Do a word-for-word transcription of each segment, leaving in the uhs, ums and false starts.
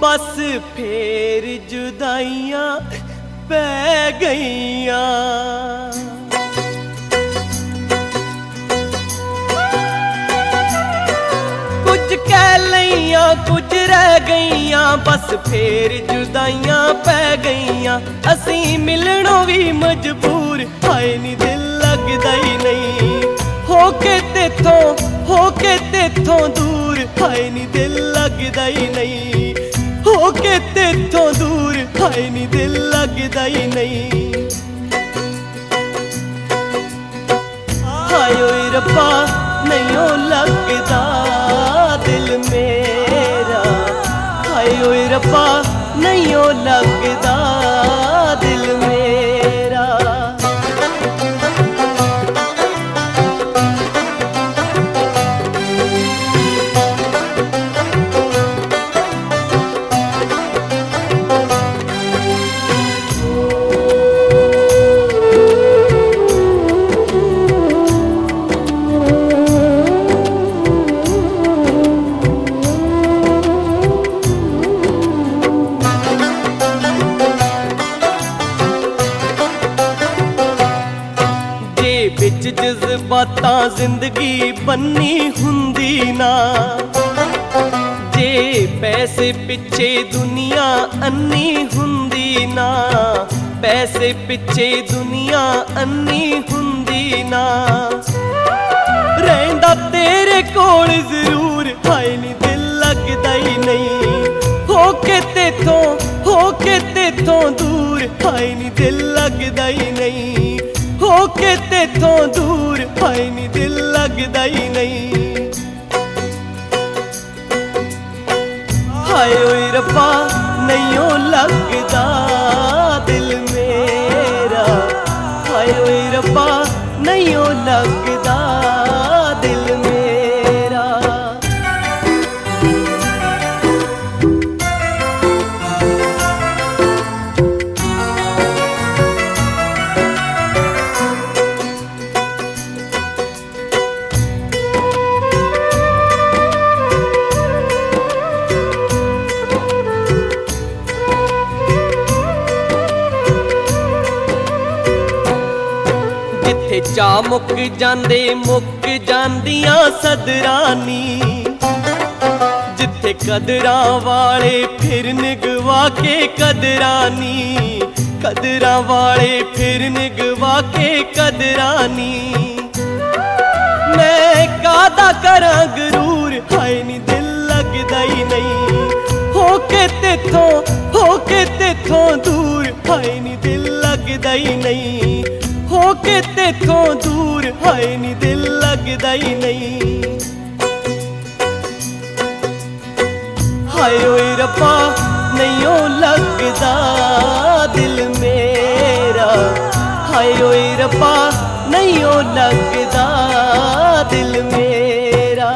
बस फेर जुदाइयां पै गईयां। कुछ कह लईयां कुछ रह गईयां, बस फेर जुदाइयां पै गईयां। असी मिलणों भी मजबूर, हाय नी दिल लगदा ही नहीं। होके तेथों होके तेथों दूर, हाय नी दिल लगदा ही नहीं। होके तेथों दूर, हाय नी दिल लगदा ही नहीं। हाय ओए रब्बा नहीं ओ लगदा दिल मेरा। हाय ओए रब्बा नहीं ओ लगदा दिल मेरा। विच जज्बातां जिंदगी बन्नी हुंदी ना। जे पैसे पिछे दुनिया अन्नी हुंदी ना। पैसे पिछे दुनिया अन्नी हुंदी ना। रहिंदा तेरे कोल जरूर, हाय नी दिल लगदा ही नहीं। होके तेथों होके तेथों दूर, हाय नी दिल लगदा ही नहीं। होके तेथों दूर, हाय नी दिल लगदा ही नहीं। हाय ओए रब्बा नहीं ओ लगदा दिल मेरा। हाय ओए रब्बा नहीं ओ लगदा दिल मेरा। जा मुक जांदे मुक जांदियां सदरानी। जिथे कदरां वाले फिर निगवा के कदरानी। कदरां वाले फिर निगवा के कदरानी। मैं कादा करां गरूर, हाय नी दिल लगदा ही नहीं। होके तेथों होके तेथों दूर, हाय नी दिल लगदा ही नहीं। होके तेथों दूर, हाय नी दिल लगदा ही नहीं। हाय ओए रब्बा नहीं ओ लगदा दिल मेरा। हाय ओए रब्बा नहीं ओ लगदा दिल मेरा।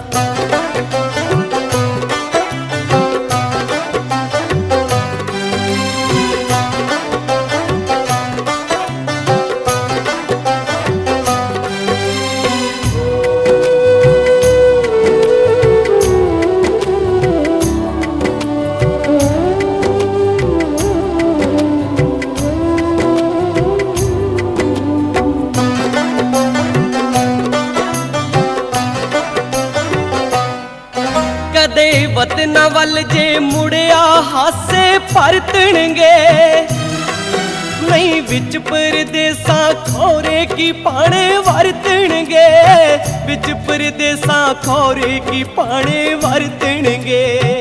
कदे वतना वल जे मुड़िया हासे परतणगे। नहीं विच परदेसां खौरे की पाने वरतणगे। विच परदेसां खौरे की पाने वरतणगे।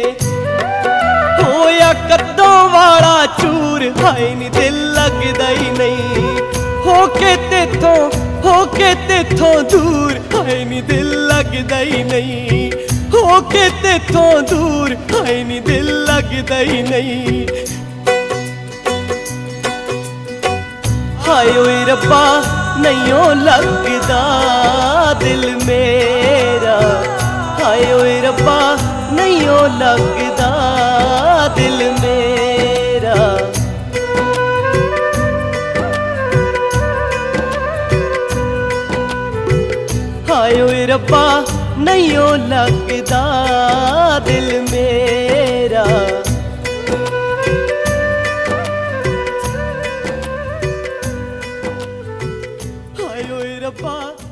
होया कद्दों वाला चूर, हाय नी दिल लगदा ही नहीं। होके तेथों होके तेथों दूर, हाय नी दिल लगदा ही नहीं। होके तेथों दूर, हाय नी दिल लगदा ही नहीं। हाय ओए रब्बा नहीं ओ लगदा दिल मेरा। हाय ओए रब्बा नहीं ओ लगदा दिल मेरा। हाय ओए रब्बा नहीं ओ लगदा दिल मेरा। ਰੱਬਾ